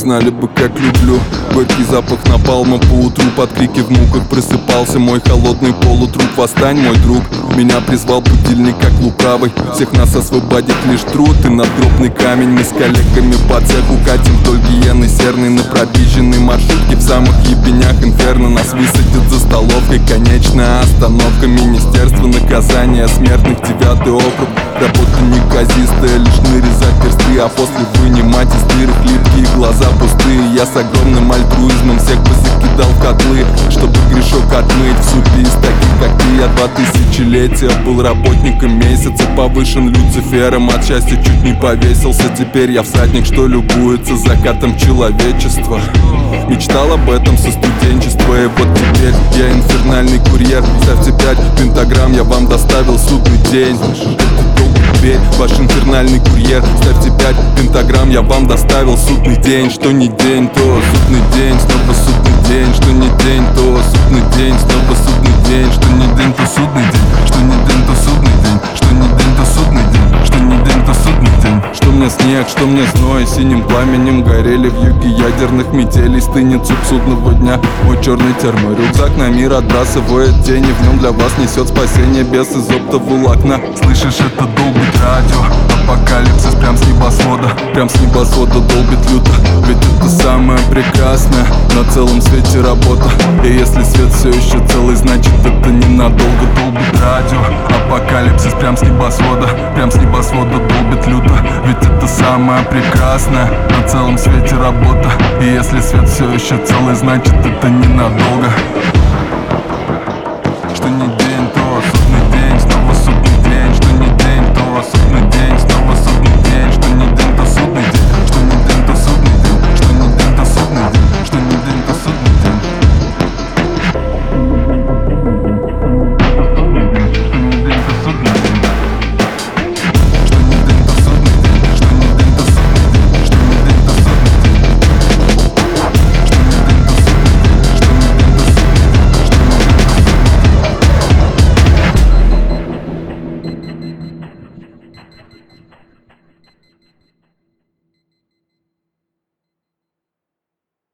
знали бы, как люблю. Горький запах напалма по утру, под крики в муках просыпался мой холодный полутруп. Восстань, мой друг, меня призвал будильник как лукавый. Всех нас освободит лишь труд и надгробный камень. Мы с коллегами по цеху катим вдоль Гиены серной на пробиженной маршрутке в самых ебенях инферно. Нас высадят за столовкой, конечная остановка. Министерство наказания смертных, 9-й округ. Работа неказистая, лишь нарезать персты, а после вынимать из дырок липкие глаза пустые. Я с огромным альтруизмом всех позакидал в котлы, чтобы грешок отмыть в супе из таких, как ты. Я 2000-летия был работником месяца, повышен Люцифером, от счастья чуть не повесился. Теперь я всадник, что любуется закатом человечества. Мечтал об этом со студенчества, и вот теперь я инфернальный курьер. Ставьте 5 пентаграмм, я вам доставил судный день. Теперь ваш инфернальный курьер. Ставьте 5 пентаграмм, я вам доставил судный день. Что не день, то судный день, снова судный день. Что не день, то судный день, снова судный день. Что не день, то судный день. Что не день, то судный день. Что не день, то судный день. Что не день, то судный день. Что мне снег, что мне зной, синим пламенем горели в юге ядерных метелей. Стынет суп судного дня, мой черный терморюкзак на мир отбрасывает тени. В нем для вас несет спасение без из оптоволокна. Слышишь, это долбит радио, апокалипсис прям с небосвода. Прям с небосвода долбит люто, ведь это самое прекрасное на целом свете работа. И если свет все еще целый, значит это ненадолго. Долбит радио, апокалипсис прям с небосвода. Прям с небосвода долбит люто, ведь это самое прекрасное на целом свете работа. И если свет все еще целый, значит это ненадолго.